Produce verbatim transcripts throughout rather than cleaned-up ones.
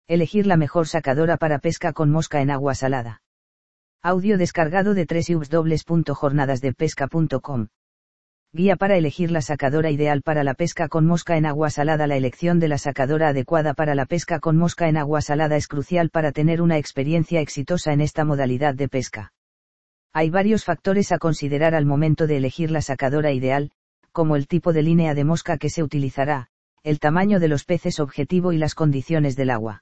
Elegir la mejor sacadora para pesca con mosca en agua salada. Audio descargado de doble u doble u doble u punto jornadas de pesca punto com. Guía para elegir la sacadora ideal para la pesca con mosca en agua salada. La elección de la sacadora adecuada para la pesca con mosca en agua salada es crucial para tener una experiencia exitosa en esta modalidad de pesca. Hay varios factores a considerar al momento de elegir la sacadora ideal, como el tipo de línea de mosca que se utilizará, el tamaño de los peces objetivo y las condiciones del agua.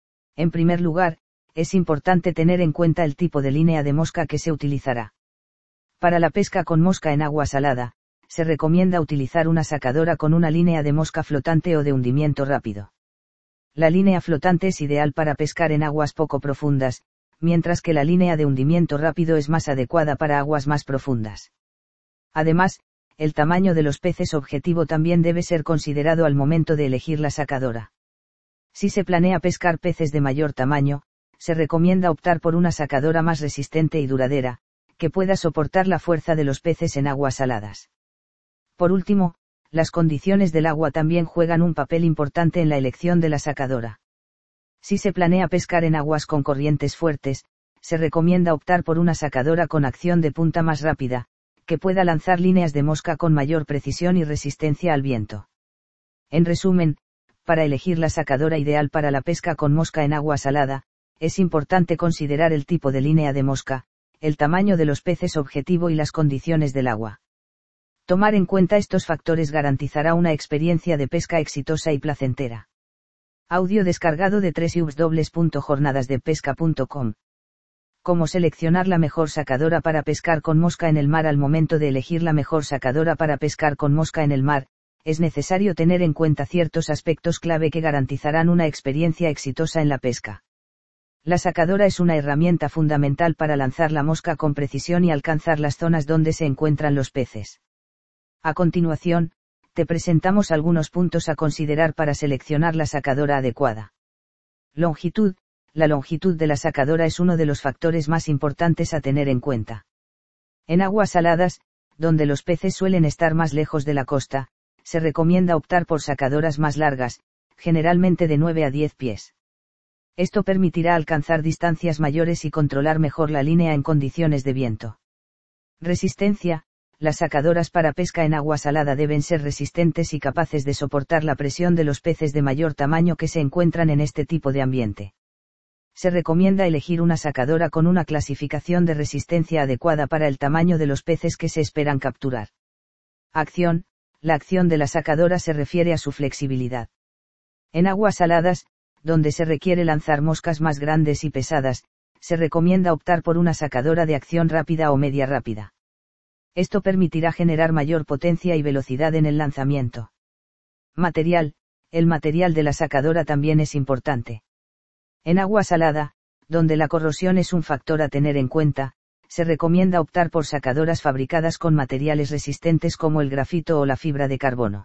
En primer lugar, es importante tener en cuenta el tipo de línea de mosca que se utilizará. Para la pesca con mosca en agua salada, se recomienda utilizar una sacadora con una línea de mosca flotante o de hundimiento rápido. La línea flotante es ideal para pescar en aguas poco profundas, mientras que la línea de hundimiento rápido es más adecuada para aguas más profundas. Además, el tamaño de los peces objetivo también debe ser considerado al momento de elegir la sacadora. Si se planea pescar peces de mayor tamaño, se recomienda optar por una sacadora más resistente y duradera, que pueda soportar la fuerza de los peces en aguas saladas. Por último, las condiciones del agua también juegan un papel importante en la elección de la sacadora. Si se planea pescar en aguas con corrientes fuertes, se recomienda optar por una sacadora con acción de punta más rápida, que pueda lanzar líneas de mosca con mayor precisión y resistencia al viento. En resumen, para elegir la sacadora ideal para la pesca con mosca en agua salada, es importante considerar el tipo de línea de mosca, el tamaño de los peces objetivo y las condiciones del agua. Tomar en cuenta estos factores garantizará una experiencia de pesca exitosa y placentera. Audio descargado de doble u doble u doble u punto jornadas de pesca punto com. ¿Cómo seleccionar la mejor sacadora para pescar con mosca en el mar? Al momento de elegir la mejor sacadora para pescar con mosca en el mar, es necesario tener en cuenta ciertos aspectos clave que garantizarán una experiencia exitosa en la pesca. La sacadora es una herramienta fundamental para lanzar la mosca con precisión y alcanzar las zonas donde se encuentran los peces. A continuación, te presentamos algunos puntos a considerar para seleccionar la sacadora adecuada. Longitud. La longitud de la sacadora es uno de los factores más importantes a tener en cuenta. En aguas saladas, donde los peces suelen estar más lejos de la costa, se recomienda optar por sacadoras más largas, generalmente de nueve a diez pies. Esto permitirá alcanzar distancias mayores y controlar mejor la línea en condiciones de viento. Resistencia. Las sacadoras para pesca en agua salada deben ser resistentes y capaces de soportar la presión de los peces de mayor tamaño que se encuentran en este tipo de ambiente. Se recomienda elegir una sacadora con una clasificación de resistencia adecuada para el tamaño de los peces que se esperan capturar. Acción. La acción de la sacadora se refiere a su flexibilidad. En aguas saladas, donde se requiere lanzar moscas más grandes y pesadas, se recomienda optar por una sacadora de acción rápida o media rápida. Esto permitirá generar mayor potencia y velocidad en el lanzamiento. Material. El material de la sacadora también es importante. En agua salada, donde la corrosión es un factor a tener en cuenta, se recomienda optar por sacadoras fabricadas con materiales resistentes como el grafito o la fibra de carbono.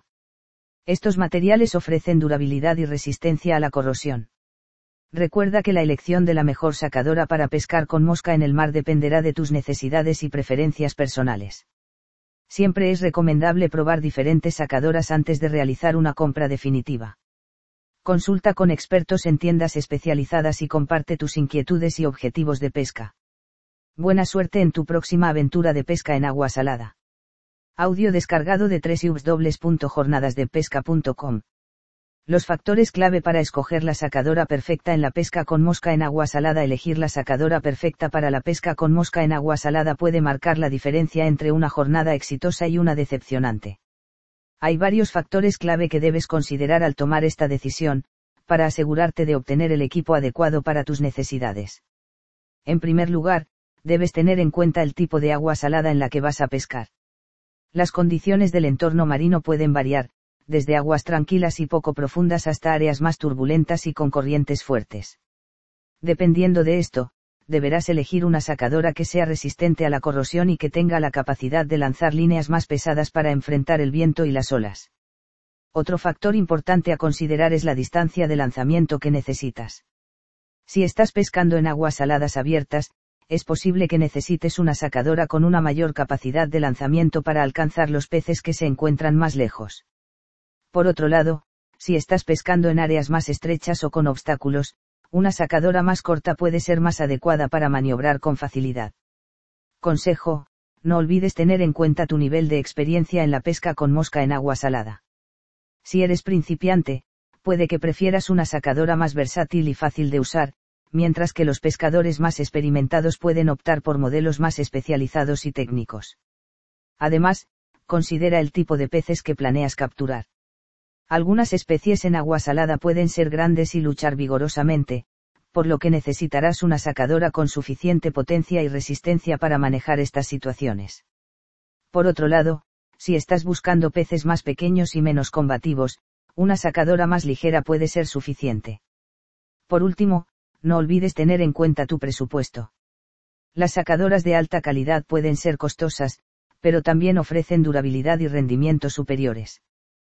Estos materiales ofrecen durabilidad y resistencia a la corrosión. Recuerda que la elección de la mejor sacadora para pescar con mosca en el mar dependerá de tus necesidades y preferencias personales. Siempre es recomendable probar diferentes sacadoras antes de realizar una compra definitiva. Consulta con expertos en tiendas especializadas y comparte tus inquietudes y objetivos de pesca. Buena suerte en tu próxima aventura de pesca en agua salada. Audio descargado de doble u doble u doble u punto jornadas de pesca punto com. Los factores clave para escoger la sacadora perfecta en la pesca con mosca en agua salada. Elegir la sacadora perfecta para la pesca con mosca en agua salada puede marcar la diferencia entre una jornada exitosa y una decepcionante. Hay varios factores clave que debes considerar al tomar esta decisión, para asegurarte de obtener el equipo adecuado para tus necesidades. En primer lugar, debes tener en cuenta el tipo de agua salada en la que vas a pescar. Las condiciones del entorno marino pueden variar, desde aguas tranquilas y poco profundas hasta áreas más turbulentas y con corrientes fuertes. Dependiendo de esto, deberás elegir una sacadora que sea resistente a la corrosión y que tenga la capacidad de lanzar líneas más pesadas para enfrentar el viento y las olas. Otro factor importante a considerar es la distancia de lanzamiento que necesitas. Si estás pescando en aguas saladas abiertas, es posible que necesites una sacadora con una mayor capacidad de lanzamiento para alcanzar los peces que se encuentran más lejos. Por otro lado, si estás pescando en áreas más estrechas o con obstáculos, una sacadora más corta puede ser más adecuada para maniobrar con facilidad. Consejo: no olvides tener en cuenta tu nivel de experiencia en la pesca con mosca en agua salada. Si eres principiante, puede que prefieras una sacadora más versátil y fácil de usar, mientras que los pescadores más experimentados pueden optar por modelos más especializados y técnicos. Además, considera el tipo de peces que planeas capturar. Algunas especies en agua salada pueden ser grandes y luchar vigorosamente, por lo que necesitarás una sacadora con suficiente potencia y resistencia para manejar estas situaciones. Por otro lado, si estás buscando peces más pequeños y menos combativos, una sacadora más ligera puede ser suficiente. Por último, no olvides tener en cuenta tu presupuesto. Las sacadoras de alta calidad pueden ser costosas, pero también ofrecen durabilidad y rendimiento superiores.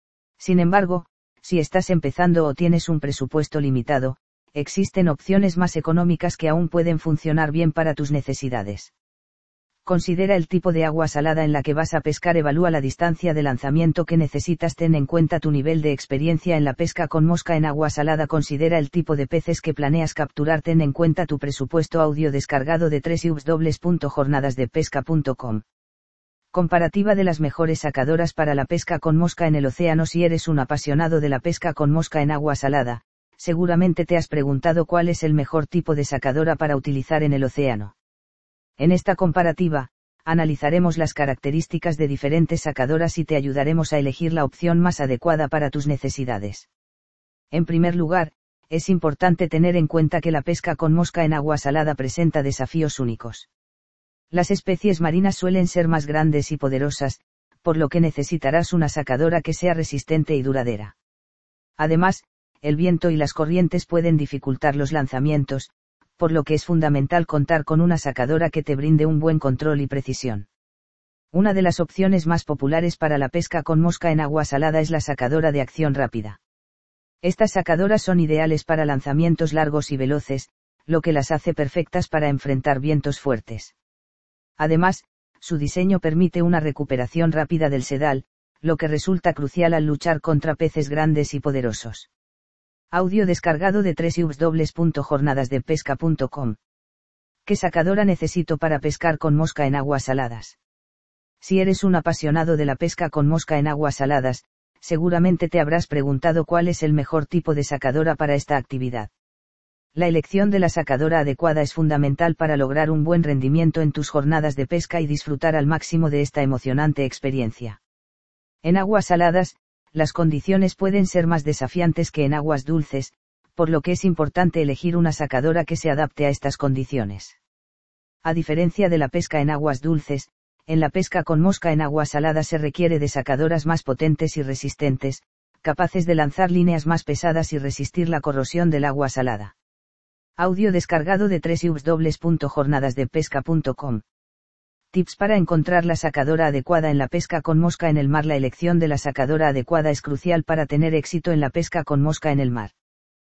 Sin embargo, si estás empezando o tienes un presupuesto limitado, existen opciones más económicas que aún pueden funcionar bien para tus necesidades. Considera el tipo de agua salada en la que vas a pescar, evalúa la distancia de lanzamiento que necesitas, ten en cuenta tu nivel de experiencia en la pesca con mosca en agua salada, considera el tipo de peces que planeas capturar, ten en cuenta tu presupuesto. Audio descargado de doble u doble u doble u punto jornadas de pesca punto com. Comparativa de las mejores sacadoras para la pesca con mosca en el océano. Si eres un apasionado de la pesca con mosca en agua salada, seguramente te has preguntado cuál es el mejor tipo de sacadora para utilizar en el océano. En esta comparativa, analizaremos las características de diferentes sacadoras y te ayudaremos a elegir la opción más adecuada para tus necesidades. En primer lugar, es importante tener en cuenta que la pesca con mosca en agua salada presenta desafíos únicos. Las especies marinas suelen ser más grandes y poderosas, por lo que necesitarás una sacadora que sea resistente y duradera. Además, el viento y las corrientes pueden dificultar los lanzamientos, por lo que es fundamental contar con una sacadora que te brinde un buen control y precisión. Una de las opciones más populares para la pesca con mosca en agua salada es la sacadora de acción rápida. Estas sacadoras son ideales para lanzamientos largos y veloces, lo que las hace perfectas para enfrentar vientos fuertes. Además, su diseño permite una recuperación rápida del sedal, lo que resulta crucial al luchar contra peces grandes y poderosos. Audio descargado de doble u doble u doble u punto jornadas de pesca punto com. ¿Qué sacadora necesito para pescar con mosca en aguas saladas? Si eres un apasionado de la pesca con mosca en aguas saladas, seguramente te habrás preguntado cuál es el mejor tipo de sacadora para esta actividad. La elección de la sacadora adecuada es fundamental para lograr un buen rendimiento en tus jornadas de pesca y disfrutar al máximo de esta emocionante experiencia. En aguas saladas, las condiciones pueden ser más desafiantes que en aguas dulces, por lo que es importante elegir una sacadora que se adapte a estas condiciones. A diferencia de la pesca en aguas dulces, en la pesca con mosca en agua salada se requiere de sacadoras más potentes y resistentes, capaces de lanzar líneas más pesadas y resistir la corrosión del agua salada. Audio descargado de doble u doble u doble u punto jornadas de pesca punto com. Tips para encontrar la sacadora adecuada en la pesca con mosca en el mar. La elección de la sacadora adecuada es crucial para tener éxito en la pesca con mosca en el mar.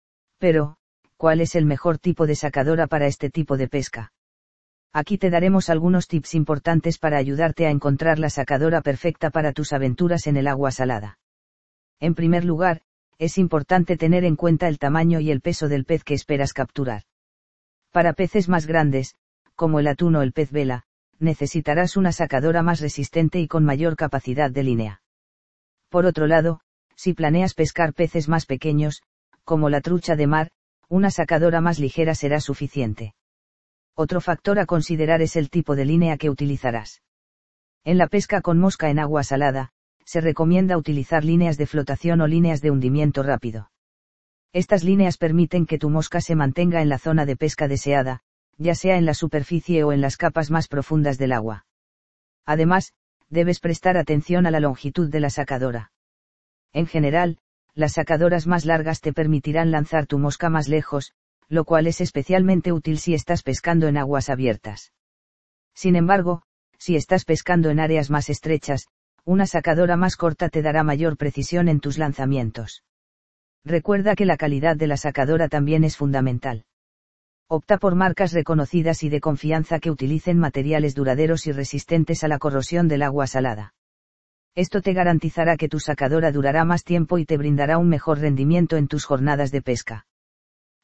Pero, ¿cuál es el mejor tipo de sacadora para este tipo de pesca? Aquí te daremos algunos tips importantes para ayudarte a encontrar la sacadora perfecta para tus aventuras en el agua salada. En primer lugar, es importante tener en cuenta el tamaño y el peso del pez que esperas capturar. Para peces más grandes, como el atún o el pez vela, necesitarás una sacadora más resistente y con mayor capacidad de línea. Por otro lado, si planeas pescar peces más pequeños, como la trucha de mar, una sacadora más ligera será suficiente. Otro factor a considerar es el tipo de línea que utilizarás. En la pesca con mosca en agua salada, se recomienda utilizar líneas de flotación o líneas de hundimiento rápido. Estas líneas permiten que tu mosca se mantenga en la zona de pesca deseada, ya sea en la superficie o en las capas más profundas del agua. Además, debes prestar atención a la longitud de la sacadora. En general, las sacadoras más largas te permitirán lanzar tu mosca más lejos, lo cual es especialmente útil si estás pescando en aguas abiertas. Sin embargo, si estás pescando en áreas más estrechas, una sacadora más corta te dará mayor precisión en tus lanzamientos. Recuerda que la calidad de la sacadora también es fundamental. Opta por marcas reconocidas y de confianza que utilicen materiales duraderos y resistentes a la corrosión del agua salada. Esto te garantizará que tu sacadora durará más tiempo y te brindará un mejor rendimiento en tus jornadas de pesca.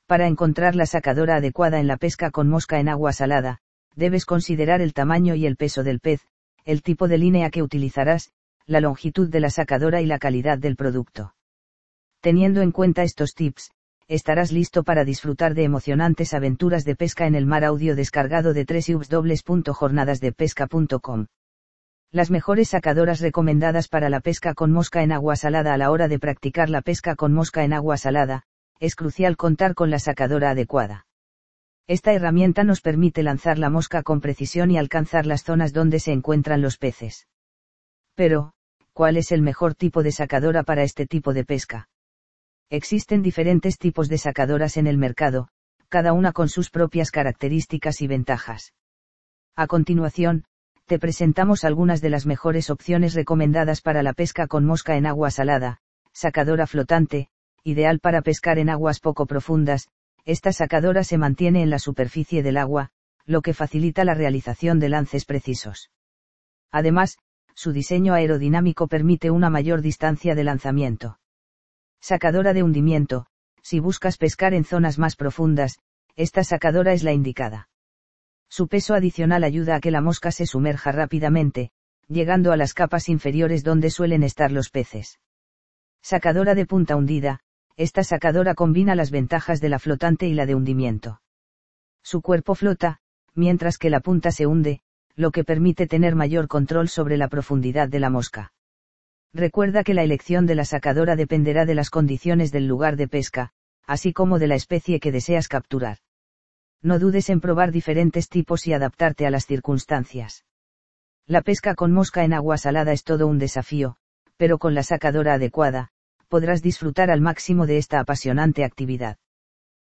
Para encontrar la sacadora adecuada en la pesca con mosca en agua salada, debes considerar el tamaño y el peso del pez, el tipo de línea que utilizarás, la longitud de la sacadora y la calidad del producto. Teniendo en cuenta estos tips, estarás listo para disfrutar de emocionantes aventuras de pesca en el mar. Audio descargado de doble u doble u doble u punto jornadas de pesca punto com. Las mejores sacadoras recomendadas para la pesca con mosca en agua salada. A la hora de practicar la pesca con mosca en agua salada, es crucial contar con la sacadora adecuada. Esta herramienta nos permite lanzar la mosca con precisión y alcanzar las zonas donde se encuentran los peces. Pero, ¿cuál es el mejor tipo de sacadora para este tipo de pesca? Existen diferentes tipos de sacadoras en el mercado, cada una con sus propias características y ventajas. A continuación, te presentamos algunas de las mejores opciones recomendadas para la pesca con mosca en agua salada. Sacadora flotante, ideal para pescar en aguas poco profundas. Esta sacadora se mantiene en la superficie del agua, lo que facilita la realización de lances precisos. Además, su diseño aerodinámico permite una mayor distancia de lanzamiento. Sacadora de hundimiento. Si buscas pescar en zonas más profundas, esta sacadora es la indicada. Su peso adicional ayuda a que la mosca se sumerja rápidamente, llegando a las capas inferiores donde suelen estar los peces. Sacadora de punta hundida. Esta sacadora combina las ventajas de la flotante y la de hundimiento. Su cuerpo flota, mientras que la punta se hunde, lo que permite tener mayor control sobre la profundidad de la mosca. Recuerda que la elección de la sacadora dependerá de las condiciones del lugar de pesca, así como de la especie que deseas capturar. No dudes en probar diferentes tipos y adaptarte a las circunstancias. La pesca con mosca en agua salada es todo un desafío, pero con la sacadora adecuada, podrás disfrutar al máximo de esta apasionante actividad.